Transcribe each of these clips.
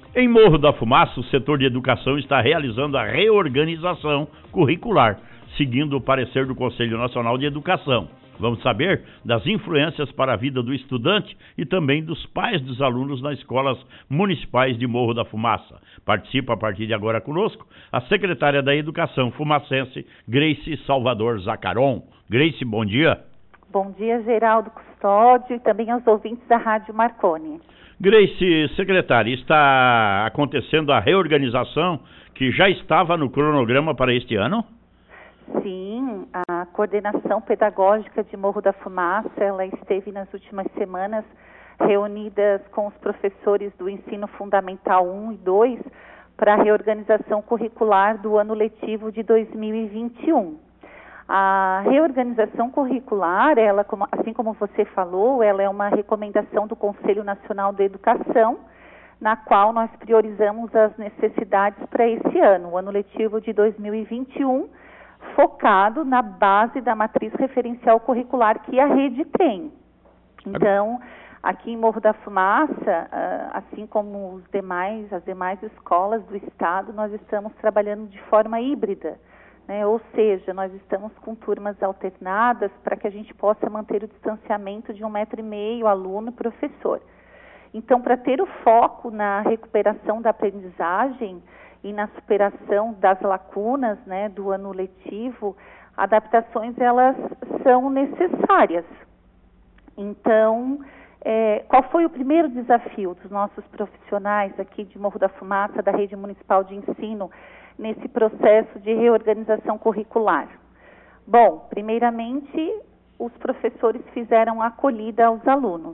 Em Morro da Fumaça, o setor de educação está realizando a reorganização curricular, seguindo o parecer do Conselho Nacional de Educação. Vamos saber das influências para a vida do estudante e também dos pais dos alunos nas escolas municipais de Morro da Fumaça. Participa a partir de agora conosco a secretária da Educação fumacense, Grace Salvador Zacaron. Grace, bom dia. Bom dia, Geraldo Custódio, e também aos ouvintes da Rádio Marconi. Grace, secretária, está acontecendo a reorganização que já estava no cronograma para este ano? Sim, a coordenação pedagógica de Morro da Fumaça, ela esteve nas últimas semanas reunidas com os professores do ensino fundamental 1 e 2 para a reorganização curricular do ano letivo de 2021. A reorganização curricular, ela, assim como você falou, ela é uma recomendação do Conselho Nacional da Educação, na qual nós priorizamos as necessidades para esse ano, o ano letivo de 2021, focado na base da matriz referencial curricular que a rede tem. Então, aqui em Morro da Fumaça, assim como as demais escolas do estado, nós estamos trabalhando de forma híbrida. Ou seja, nós estamos com turmas alternadas para que a gente possa manter o distanciamento de 1,5 m aluno e professor. Então, para ter o foco na recuperação da aprendizagem e na superação das lacunas, do ano letivo, adaptações elas são necessárias. Então, qual foi o primeiro desafio dos nossos profissionais aqui de Morro da Fumaça, da Rede Municipal de Ensino, nesse processo de reorganização curricular? Bom, primeiramente, os professores fizeram a acolhida aos alunos,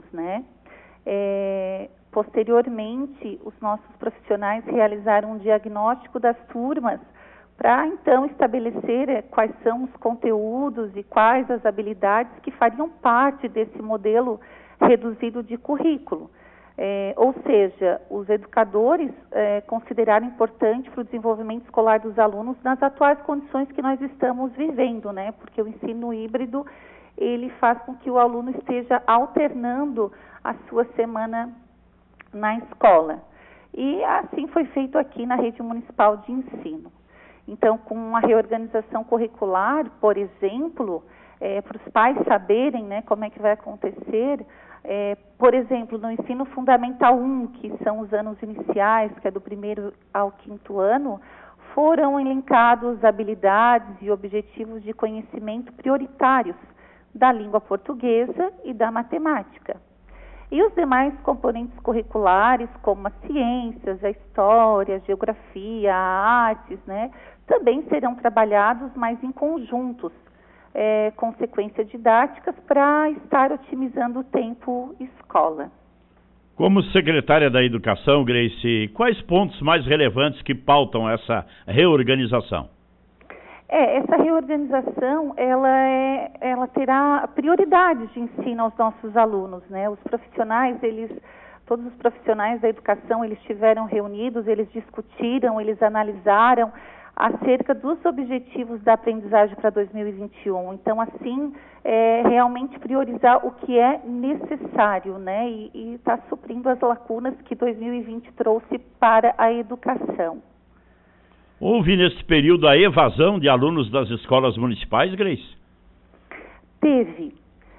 Posteriormente, os nossos profissionais realizaram um diagnóstico das turmas para, então, estabelecer quais são os conteúdos e quais as habilidades que fariam parte desse modelo reduzido de currículo. Ou seja, os educadores consideraram importante para o desenvolvimento escolar dos alunos nas atuais condições que nós estamos vivendo, porque o ensino híbrido, ele faz com que o aluno esteja alternando a sua semana na escola. E assim foi feito aqui na Rede Municipal de Ensino. Então, com a reorganização curricular, por exemplo, para os pais saberem como é que vai acontecer, por exemplo, no ensino fundamental 1, que são os anos iniciais, que é do 1º ao 5º ano, foram elencados habilidades e objetivos de conhecimento prioritários da língua portuguesa e da matemática. E os demais componentes curriculares, como as ciências, a história, a geografia, a artes, também serão trabalhados, mas em conjuntos, com sequências didáticas para estar otimizando o tempo escola. Como secretária da Educação, Grace, quais pontos mais relevantes que pautam essa reorganização? Essa reorganização, ela terá prioridades de ensino aos nossos alunos, Os profissionais, todos os profissionais da educação, eles estiveram reunidos, eles discutiram, eles analisaram acerca dos objetivos da aprendizagem para 2021. Então, assim, realmente priorizar o que é necessário, E está suprindo as lacunas que 2020 trouxe para a educação. Houve nesse período a evasão de alunos das escolas municipais, Grace? Teve.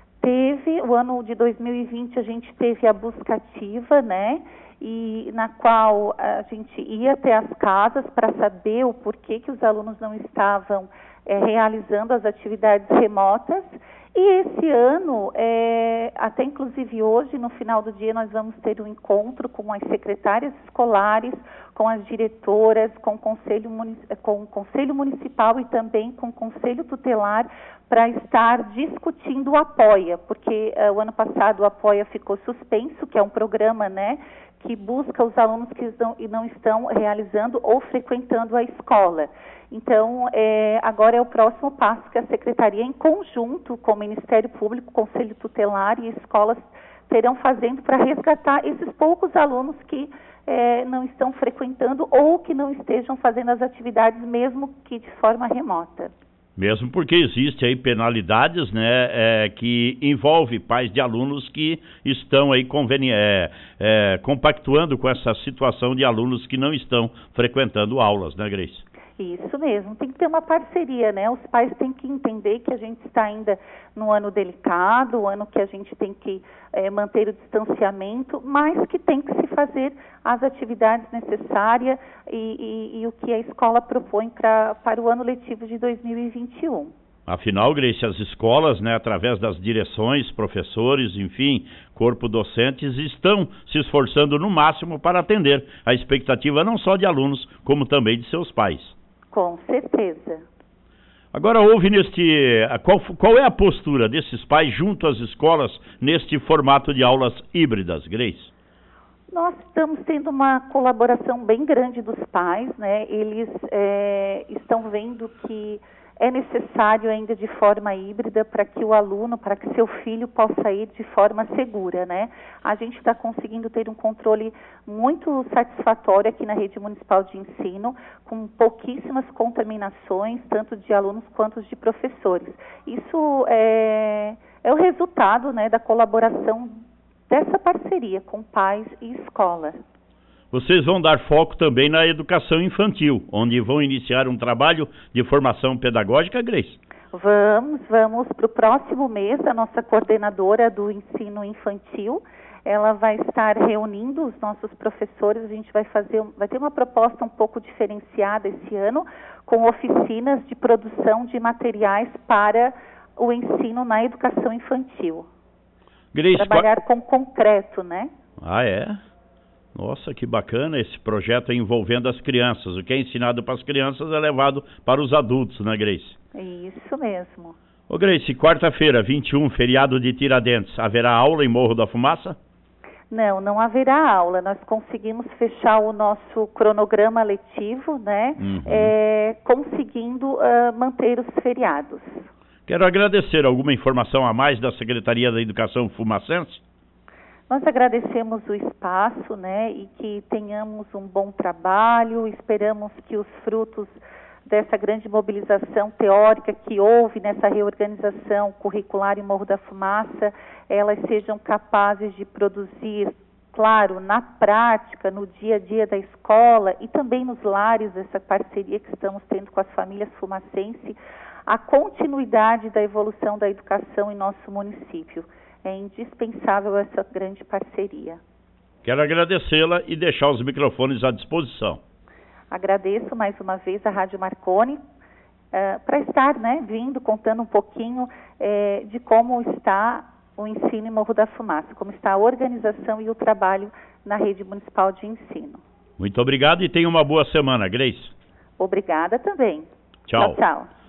O ano de 2020 a gente teve a busca ativa, E na qual a gente ia até as casas para saber o porquê que os alunos não estavam realizando as atividades remotas. E esse ano, até inclusive hoje, no final do dia, nós vamos ter um encontro com as secretárias escolares, com as diretoras, com o Conselho Municipal e também com o Conselho Tutelar, para estar discutindo o Apoia, porque o ano passado o Apoia ficou suspenso, que é um programa, que busca os alunos que não estão realizando ou frequentando a escola. Então, agora é o próximo passo que a Secretaria, em conjunto com o Ministério Público, Conselho Tutelar e escolas, terão fazendo para resgatar esses poucos alunos que não estão frequentando ou que não estejam fazendo as atividades, mesmo que de forma remota. Mesmo porque existe aí penalidades, né, que envolve pais de alunos que estão aí compactuando com essa situação de alunos que não estão frequentando aulas, né, Grace? Isso mesmo, tem que ter uma parceria, né? Os pais têm que entender que a gente está ainda num ano delicado, um ano que a gente tem que manter o distanciamento, mas que tem que se fazer as atividades necessárias e o que a escola propõe para o ano letivo de 2021. Afinal, Grace, as escolas, né, através das direções, professores, enfim, corpo docentes, estão se esforçando no máximo para atender a expectativa não só de alunos, como também de seus pais. Com certeza. Agora, qual é a postura desses pais junto às escolas neste formato de aulas híbridas, Grace? Nós estamos tendo uma colaboração bem grande dos pais, né? Eles estão vendo que é necessário ainda de forma híbrida para que o aluno, para que seu filho possa ir de forma segura, né? A gente está conseguindo ter um controle muito satisfatório aqui na rede municipal de ensino, com pouquíssimas contaminações, tanto de alunos quanto de professores. Isso é o resultado, né, da colaboração dessa parceria com pais e escola. Vocês vão dar foco também na educação infantil, onde vão iniciar um trabalho de formação pedagógica, Grace? Vamos para o próximo mês, a nossa coordenadora do ensino infantil, ela vai estar reunindo os nossos professores, a gente vai ter uma proposta um pouco diferenciada esse ano, com oficinas de produção de materiais para o ensino na educação infantil. Grace, trabalhar com concreto, né? Ah, é? Nossa, que bacana esse projeto envolvendo as crianças. O que é ensinado para as crianças é levado para os adultos, né, Grace? Isso mesmo. Ô, Grace, quarta-feira, 21, feriado de Tiradentes, haverá aula em Morro da Fumaça? Não haverá aula. Nós conseguimos fechar o nosso cronograma letivo, né? Conseguindo manter os feriados. Quero agradecer. Alguma informação a mais da Secretaria da Educação fumacense? Nós agradecemos o espaço, né, e que tenhamos um bom trabalho, esperamos que os frutos dessa grande mobilização teórica que houve nessa reorganização curricular em Morro da Fumaça, elas sejam capazes de produzir, claro, na prática, no dia a dia da escola e também nos lares, essa parceria que estamos tendo com as famílias fumacenses, a continuidade da evolução da educação em nosso município. É indispensável essa grande parceria. Quero agradecê-la e deixar os microfones à disposição. Agradeço mais uma vez a Rádio Marconi para estar, né, vindo, contando um pouquinho de como está o ensino em Morro da Fumaça, como está a organização e o trabalho na rede municipal de ensino. Muito obrigado e tenha uma boa semana, Grace. Obrigada também. Tchau. Tchau.